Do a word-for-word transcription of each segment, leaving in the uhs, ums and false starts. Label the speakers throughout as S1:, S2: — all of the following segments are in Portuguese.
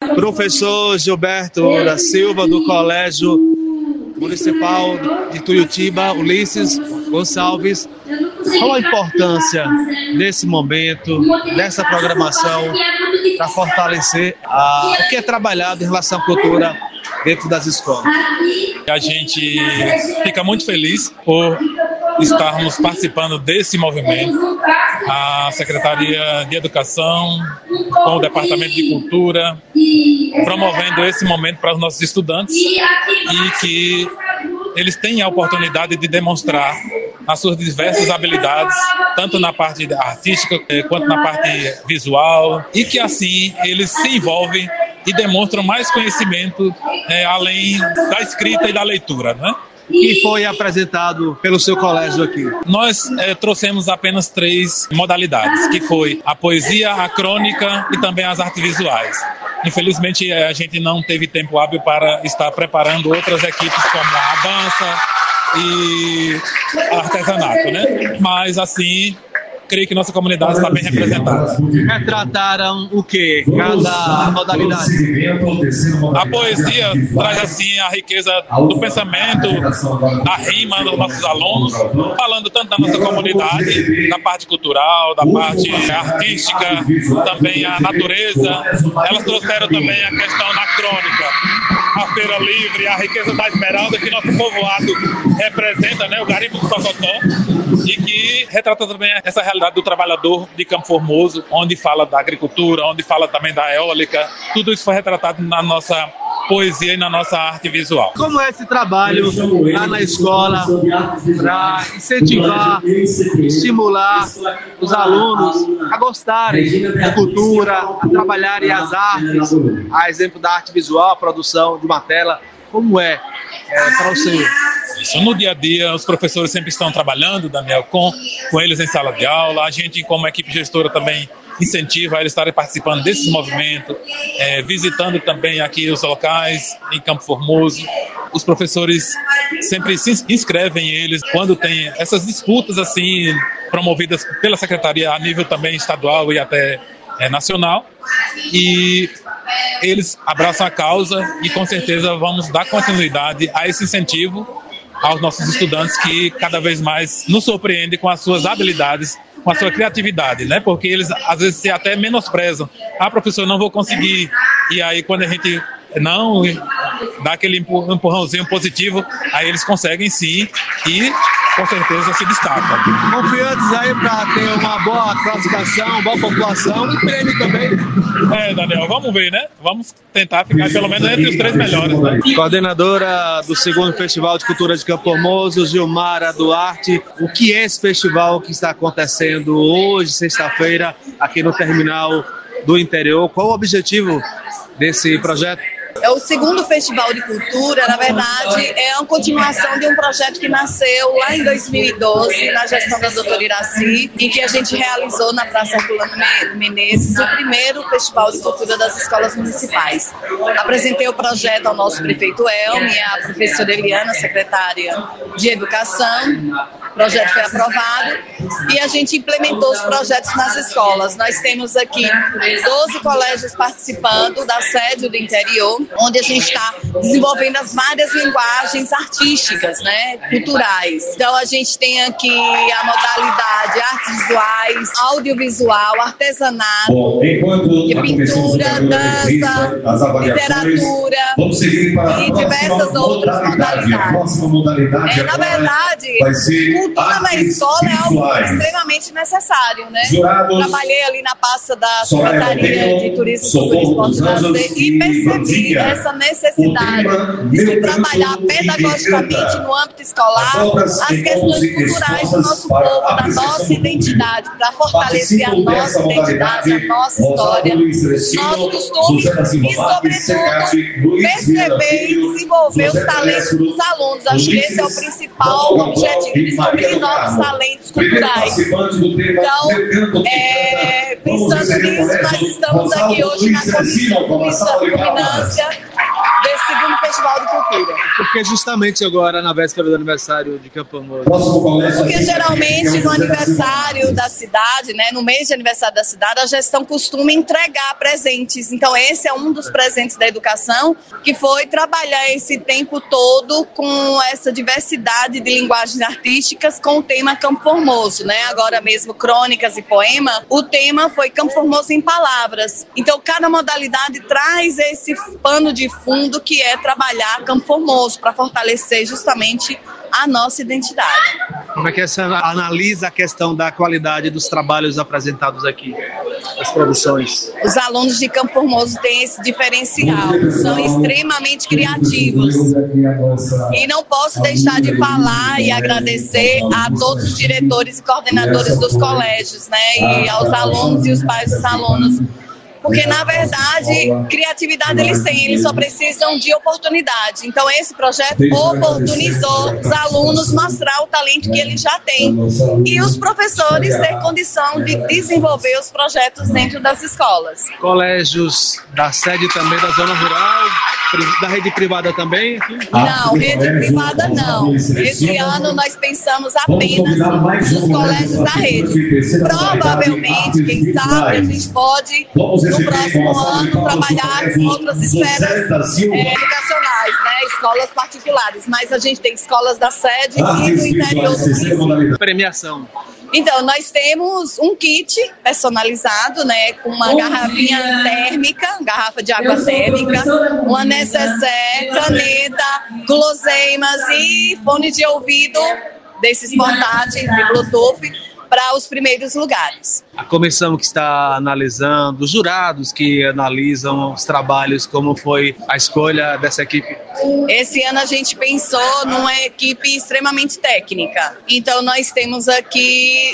S1: Professor Gilberto da Silva, do Colégio Municipal de Tuiutiba, Ulisses Gonçalves, qual a importância nesse momento, dessa programação, para fortalecer a, o que é trabalhado em relação à cultura dentro das escolas?
S2: A gente fica muito feliz por estarmos participando desse movimento. A Secretaria de Educação, com o Departamento de Cultura, promovendo esse momento para os nossos estudantes e que eles têm a oportunidade de demonstrar as suas diversas habilidades, tanto na parte artística quanto na parte visual, e que assim eles se envolvem e demonstram mais conhecimento é, além da escrita e da leitura, né?
S1: Que foi apresentado pelo seu colégio aqui?
S2: Nós é, trouxemos apenas três modalidades, que foi a poesia, a crônica e também as artes visuais. Infelizmente, a gente não teve tempo hábil para estar preparando outras equipes como a dança e artesanato, né? Mas assim, creio que nossa comunidade está bem representada.
S1: Retrataram o quê? Cada modalidade?
S2: A poesia traz assim a riqueza do pensamento, da rima dos nossos alunos, falando tanto da nossa comunidade, da parte cultural, da parte artística, também a natureza. Elas trouxeram também a questão da crônica, a Feira Livre, a riqueza da esmeralda que nosso povoado representa, né, o garimpo do Tocotó, e que retrata também essa realidade do trabalhador de Campo Formoso, onde fala da agricultura, onde fala também da eólica. Tudo isso foi retratado na nossa poesia e na nossa arte visual.
S1: Como é esse trabalho lá na escola para incentivar, estimular os alunos a gostarem da cultura, a trabalharem as artes, a exemplo da arte visual, a produção de uma tela? Como é, é para o senhor?
S2: Isso, no dia a dia, os professores sempre estão trabalhando, Daniel, com, com eles em sala de aula. A gente, como equipe gestora, também incentiva eles estarem participando desses movimentos, é, visitando também aqui os locais em Campo Formoso. Os professores sempre se inscrevem eles quando tem essas disputas assim promovidas pela Secretaria a nível também estadual e até é, nacional. E eles abraçam a causa e com certeza vamos dar continuidade a esse incentivo aos nossos estudantes que cada vez mais nos surpreendem com as suas habilidades, com a sua criatividade, né? Porque eles às vezes se até menosprezam. Ah, professor, não vou conseguir. E aí quando a gente não dá aquele empurrãozinho positivo, aí eles conseguem sim e com certeza se destacam.
S1: Confiantes aí para ter uma boa classificação, boa pontuação e prêmio também.
S2: É, Daniel, vamos ver, né? Vamos tentar ficar pelo menos entre os três melhores, né?
S1: Coordenadora do segundo Festival de Cultura de Campo Formoso, Gilmara Duarte. O que é esse festival que está acontecendo hoje, sexta-feira, aqui no Terminal do Interior? Qual o objetivo desse projeto?
S3: É o segundo Festival de Cultura, na verdade, é uma continuação de um projeto que nasceu lá em dois mil e doze, na gestão da doutora Iraci, em que a gente realizou na Praça Herculano Menezes o primeiro Festival de Cultura das Escolas Municipais. Apresentei o projeto ao nosso prefeito Elmi, à professora Eliana, secretária de Educação. O projeto foi aprovado e a gente implementou os projetos nas escolas. Nós temos aqui doze colégios participando da sede do interior, onde a gente está desenvolvendo as várias linguagens artísticas, né, culturais. Então a gente tem aqui a modalidade artes visuais, audiovisual, artesanato, Bom, pintura, dança, literatura e diversas outras modalidades. modalidade é, na verdade, cultura na escola é algo extremamente necessário, né? Trabalhei ali na pasta da Secretaria de Turismo, Cultura e Esporte da U D e percebi essa necessidade de se trabalhar pedagogicamente no âmbito escolar as questões culturais do nosso povo, da nossa identidade, para fortalecer a nossa identidade, a nossa história, nossos costumes e, sobretudo, perceber e desenvolver os talentos dos alunos. Acho que esse é o principal objetivo, descobrir novos talentos culturais. Então, é, pensando nisso, nós estamos aqui hoje na comissão da culminância desse segundo Festival de Cultura.
S1: Porque justamente agora, na véspera do aniversário de Campo Formoso?
S3: Porque geralmente no aniversário da cidade, né, no mês de aniversário da cidade, a gestão costuma entregar presentes. Então esse é um dos presentes da educação, que foi trabalhar esse tempo todo com essa diversidade de linguagens artísticas com o tema Campo Formoso, né? Agora mesmo crônicas e poema, o tema foi Campo Formoso em palavras. Então cada modalidade traz esse pano de fundo que é trabalhar Campo Formoso para fortalecer justamente a nossa identidade.
S1: Como é que você analisa a questão da qualidade dos trabalhos apresentados aqui, das produções?
S3: Os alunos de Campo Formoso têm esse diferencial, são extremamente criativos. E não posso deixar de falar e agradecer a todos os diretores e coordenadores dos colégios, né, e aos alunos e os pais dos alunos. Porque, na verdade, criatividade eles têm, eles só precisam de oportunidade. Então, esse projeto oportunizou os alunos mostrar o talento que eles já têm. E os professores ter condição de desenvolver os projetos dentro das escolas.
S1: Colégios da sede também da zona rural, da rede privada também?
S3: Não, rede privada não. Esse ano nós pensamos apenas nos colégios da rede. Provavelmente, quem sabe, a gente pode... no próximo ano, trabalhar com outras esferas é, educacionais, né? Escolas particulares. Mas a gente tem escolas da sede e do interior do município.
S1: Premiação.
S3: Então, nós temos um kit personalizado, né? Com uma garrafinha térmica, garrafa de água térmica, uma necessaire, caneta, guloseimas e fone de ouvido desses portáteis de Bluetooth, para os primeiros lugares.
S1: A comissão que está analisando, os jurados que analisam os trabalhos, como foi a escolha dessa equipe?
S3: Esse ano a gente pensou numa equipe extremamente técnica. Então nós temos aqui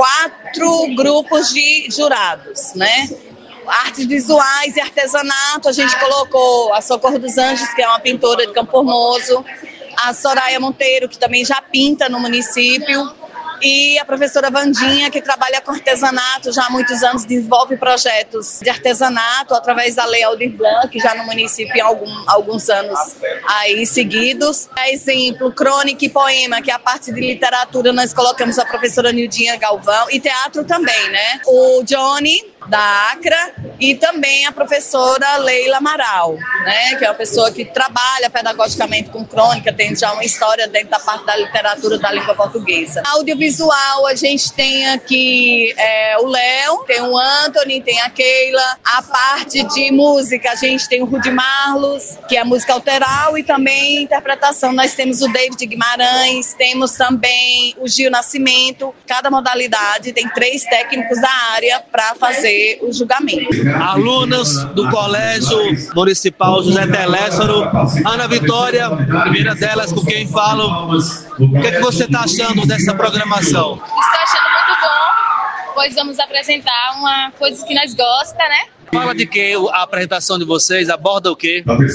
S3: quatro grupos de jurados, né? Artes visuais e artesanato, a gente colocou a Socorro dos Anjos, que é uma pintora de Campo Formoso, a Soraya Monteiro, que também já pinta no município, e a professora Vandinha, que trabalha com artesanato já há muitos anos, desenvolve projetos de artesanato através da Lei Aldir Blanc, já no município há algum, alguns anos aí seguidos. A exemplo, crônica e poema, que é a parte de literatura, nós colocamos a professora Nildinha Galvão, e teatro também, né? O Johnny, da Acra, e também a professora Leila Amaral, né, que é uma pessoa que trabalha pedagogicamente com crônica, tem já uma história dentro da parte da literatura da língua portuguesa. Audiovisual, a gente tem aqui é, o Léo, tem o Anthony, tem a Keila. A parte de música, a gente tem o Rudy Marlos, que é a música autoral, e também interpretação. Nós temos o David Guimarães, temos também o Gil Nascimento. Cada modalidade tem três técnicos da área para fazer o julgamento.
S1: Alunas do Colégio Municipal José Telésforo, Ana Vitória, primeira delas com quem falo. O que, é que você está achando dessa programação?
S4: Estou achando muito bom, pois vamos apresentar uma coisa que nós gostamos, né?
S1: Fala de quê? A apresentação de vocês aborda o quê?
S4: Fala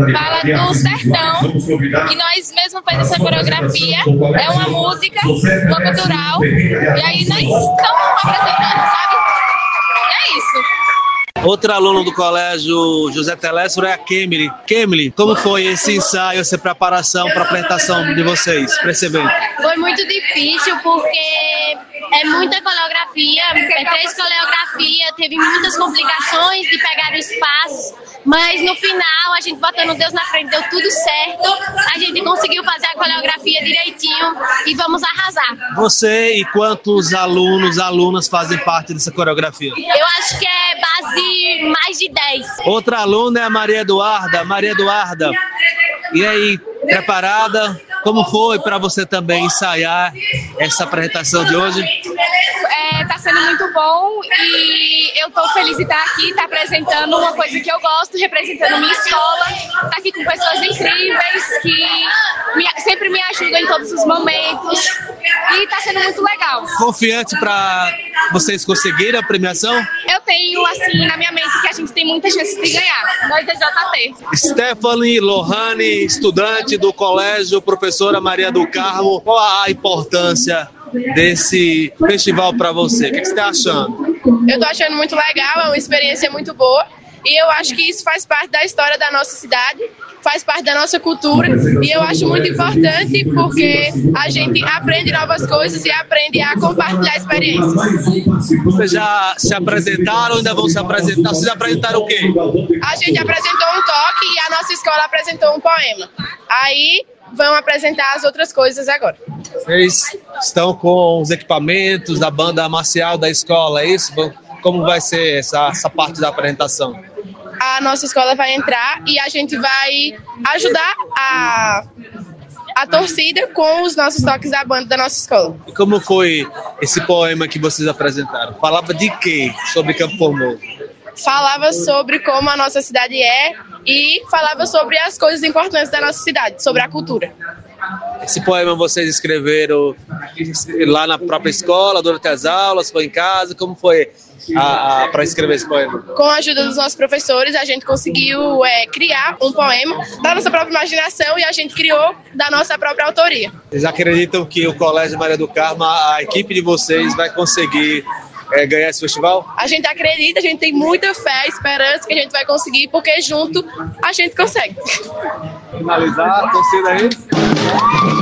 S4: do sertão, que nós mesmos fazemos essa coreografia. É uma música, uma cultural, e aí nós estamos apresentando, sabe? É isso.
S1: Outra aluna do Colégio José Telésforo é a Kemily. Kemily, como foi esse ensaio, essa preparação para a apresentação de vocês, para esse evento?
S4: Foi muito difícil porque é muita coreografia, é três coreografias, teve muitas complicações de pegar o espaço, mas no final, a gente botando Deus na frente, deu tudo certo, a gente conseguiu fazer a coreografia direitinho e vamos arrasar.
S1: Você e quantos alunos, alunas fazem parte dessa coreografia?
S4: Eu acho que é base de mais de dez.
S1: Outra aluna é a Maria Eduarda. Maria Eduarda, e aí, preparada? Como foi para você também ensaiar essa apresentação de hoje?
S4: É, tá sendo muito bom e eu tô feliz de estar aqui, estar apresentando uma coisa que eu gosto, representando minha escola, estar aqui com pessoas incríveis que me, sempre me ajudam em todos os momentos e tá sendo muito legal.
S1: Confiante para vocês conseguirem a premiação?
S4: Eu tenho, assim, na minha mente que a gente tem muitas chances de ganhar, nós da J T.
S1: Stephanie Lohane, estudante do Colégio Professora Maria do Carmo, qual a importância desse festival para você? O que você está achando?
S5: Eu tô achando muito legal, é uma experiência muito boa. e eu acho que isso faz parte da história da nossa cidade, faz parte da nossa cultura, e eu acho muito importante porque a gente aprende novas coisas e aprende a compartilhar experiências.
S1: Vocês já se apresentaram, ainda vão se apresentar? Vocês apresentaram o quê?
S5: A gente apresentou um toque e a nossa escola apresentou um poema. Aí vão apresentar as outras coisas agora.
S1: Vocês estão com os equipamentos da banda marcial da escola, é isso? Como vai ser essa, essa parte da apresentação?
S5: A nossa escola vai entrar e a gente vai ajudar a, a torcida com os nossos toques da banda da nossa escola.
S1: E como foi esse poema que vocês apresentaram? Falava de quê sobre Campo Formoso?
S5: Falava sobre como a nossa cidade é e falava sobre as coisas importantes da nossa cidade, sobre a cultura.
S1: Esse poema vocês escreveram lá na própria escola, durante as aulas, foi em casa? Como foi para escrever esse poema?
S5: Com a ajuda dos nossos professores, a gente conseguiu é, criar um poema da nossa própria imaginação e a gente criou da nossa própria autoria.
S1: Vocês acreditam que o Colégio Maria do Carmo, a equipe de vocês, vai conseguir é, ganhar esse festival?
S5: A gente acredita, a gente tem muita fé, esperança que a gente vai conseguir, porque junto a gente consegue.
S1: Finalizar, torcida aí.